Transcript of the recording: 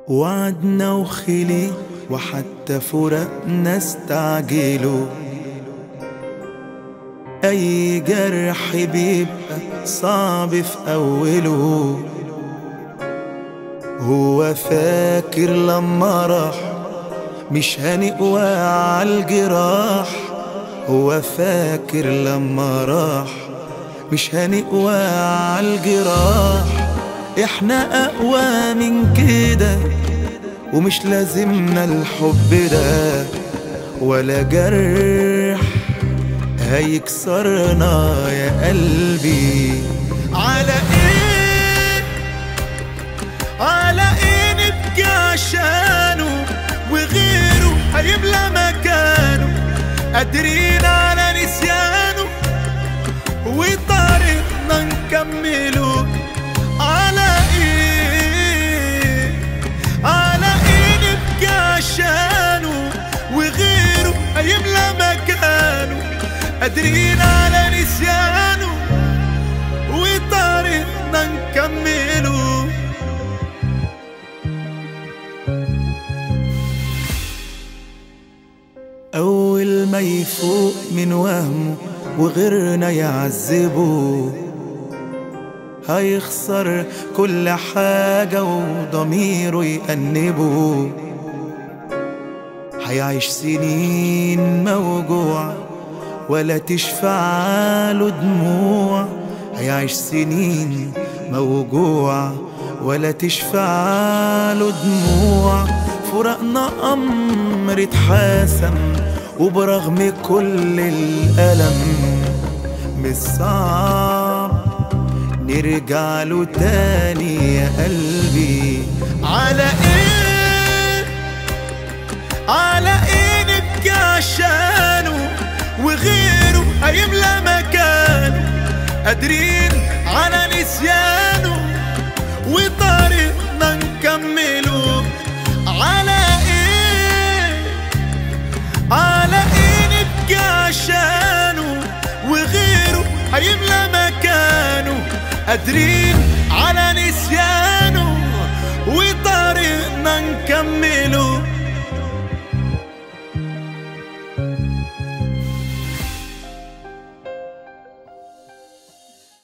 وعدنا وخلي وحتى فراقنا استعجلوا. أي جرح بيبقى صعب في أوله. هو فاكر لما راح مش هنقوى عالجراح. هو فاكر لما راح مش هنقوى عالجراح. احنا أقوى من كده ومش لازمنا الحب ده ولا جرح هيكسرنا يا قلبي. على ايه نبكي عشانه وغيره هيملى مكانه. قادرين على نسيانه وطريقنا نكمله. على ايه نبكي عشانه وغيره هيملى مكانه. قادرين على نسيانه وطريقنا نكمله. أول ما يفوق من وهمه وغيرنا يعذبه هيخسر كل حاجة وضميره يأنبه. هيعيش سنين موجوع ولا تشفع له دموع. هيعيش سنين موجوع ولا تشفع له دموع. فراقنا أمر اتحاسم وبرغم كل الألم مش صعب نرجع له تاني يا قلبي. على ايه نبكي عشانه وغيره هيملى مكانه. قادرين على نسيانه وطريقنا نكمله. على ايه نبكي عشانه وغيره هيملى مكانه. قادرين على نسيانه وطريقنا نكمله.